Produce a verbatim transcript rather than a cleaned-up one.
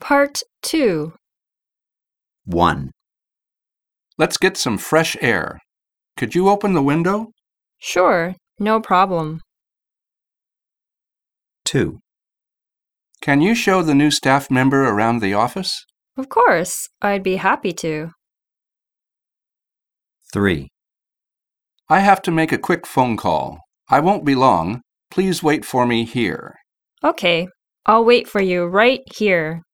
Part two. one. Let's get some fresh air. Could you open the window? Sure, no problem. two. Can you show the new staff member around the office? Of course, I'd be happy to. three. I have to make a quick phone call. I won't be long. Please wait for me here. Okay, I'll wait for you right here.